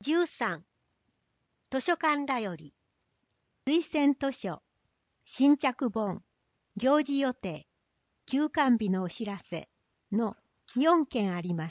13、図書館だより、推薦図書、新着本、行事予定、休館日のお知らせの4件あります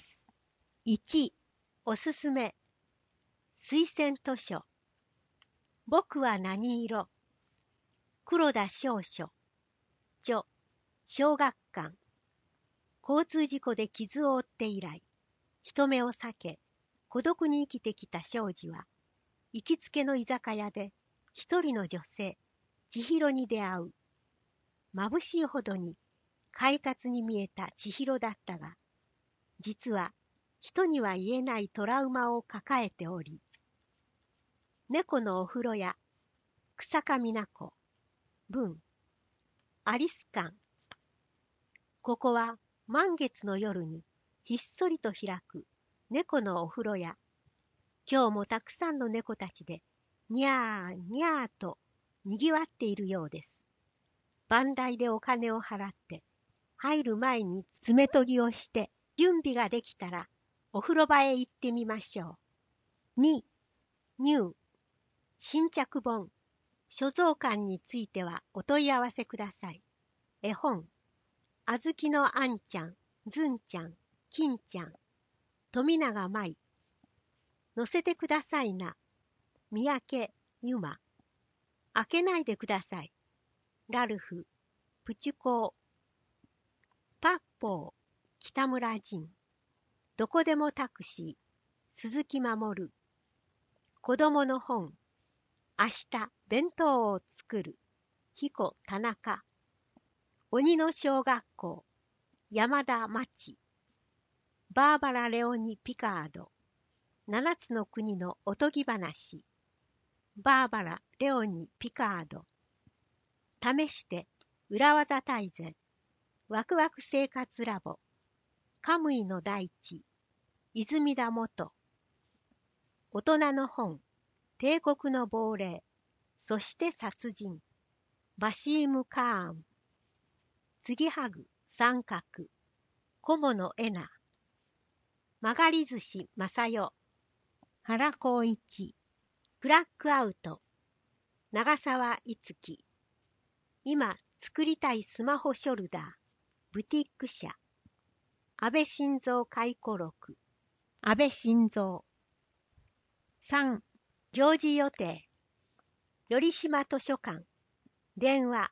。1、おすすめ、推薦図書、僕は何色、黒田少書、著、小学館、交通事故で傷を負って以来、人目を避け、孤独に生きてきた庄司は、行きつけの居酒屋で一人の女性、千尋に出会う。眩しいほどに快活に見えた千尋だったが、実は人には言えないトラウマを抱えており、猫のお風呂屋、草上奈子、文、アリス館。ここは満月の夜にひっそりと開く猫のお風呂屋。今日もたくさんの猫たちでにゃーにゃーとにぎわっているようです。番台でお金を払って入る前に爪研ぎをして準備ができたらお風呂場へ行ってみましょう。2、ニュー、新着本、所蔵館についてはお問い合わせください。絵本、あずきのあんちゃん、ずんちゃん、きんちゃん、富永舞。載せてくださいな。三宅ゆま。開けないでください。ラルフ、プチュコー。パッポー、北村仁。どこでもタクシー、鈴木守。子供の本、明日弁当を作る、彦田中。鬼の小学校、山田町。バーバラ・レオニ・ピカード。七つの国のおとぎ話。バーバラ・レオニ・ピカード。試して裏技大全。ワクワク生活ラボ。カムイの大地。泉田元。大人の本。帝国の亡霊。そして殺人。バシーム・カーン。継ぎはぐ三角。小物エナ。曲がり寿司正代。原光一。ブラックアウト。長澤いつき。今作りたいスマホショルダー。ブティック社。安倍晋三回顧録。安倍晋三。3、行事予定。頼島図書館。電話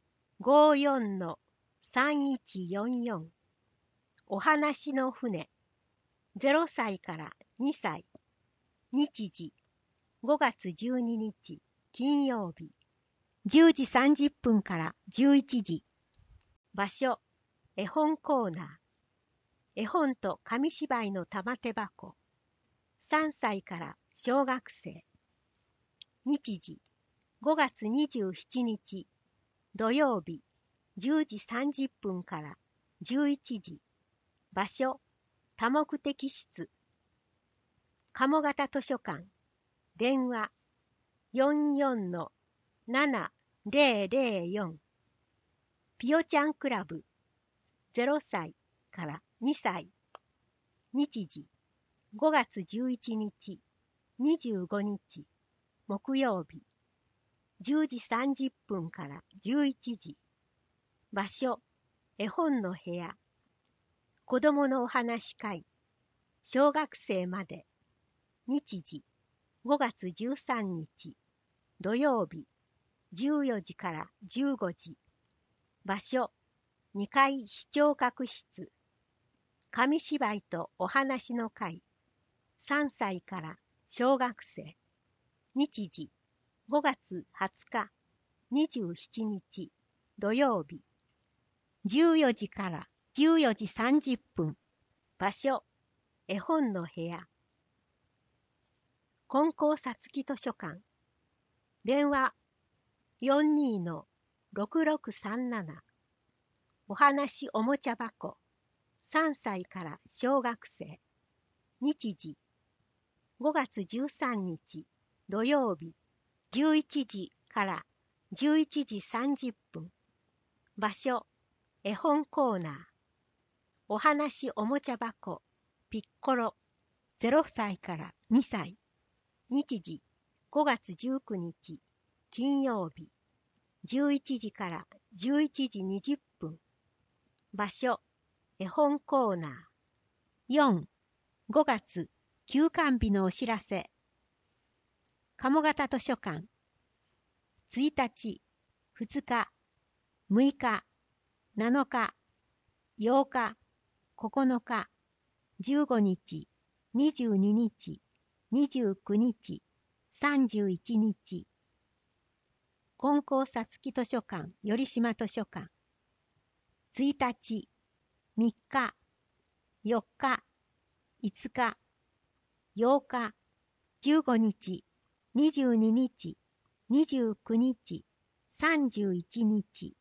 54-3144。お話の船。0歳から2歳。日時5月12日金曜日。10時30分から11時。場所、絵本コーナー。絵本と紙芝居の玉手箱。3歳から小学生。日時、5月27日土曜日。10時30分から11時。場所、多目的室。鴨方図書館。電話 44-7004。ピヨちゃんクラブ。0歳から2歳。日時、5月11日、25日、木曜日。10時30分から11時。場所、絵本の部屋。子供のお話会。小学生まで。日時、5月13日、土曜日。14時から15時。場所、2階視聴覚室。紙芝居とお話の会。3歳から小学生。日時、5月20日、27日、土曜日。14時から14時30分。場所、絵本の部屋。金光さつき図書館。電話 42-6637。お話おもちゃ箱。3歳から小学生。日時、5月13日、土曜日。11時から11時30分。場所、絵本コーナー。お話おもちゃ箱、ピッコロ。0歳から2歳。 日時5月19日金曜日11時から11時20分。場所絵本コーナー。4、5月休館日のお知らせ。鴨方図書館。1日、2日、6日、7日、8日、9日、15日、22日、29日、31日。金光さつき図書館、頼島図書館。1日、3日、4日、5日、8日、15日、22日、29日、31日。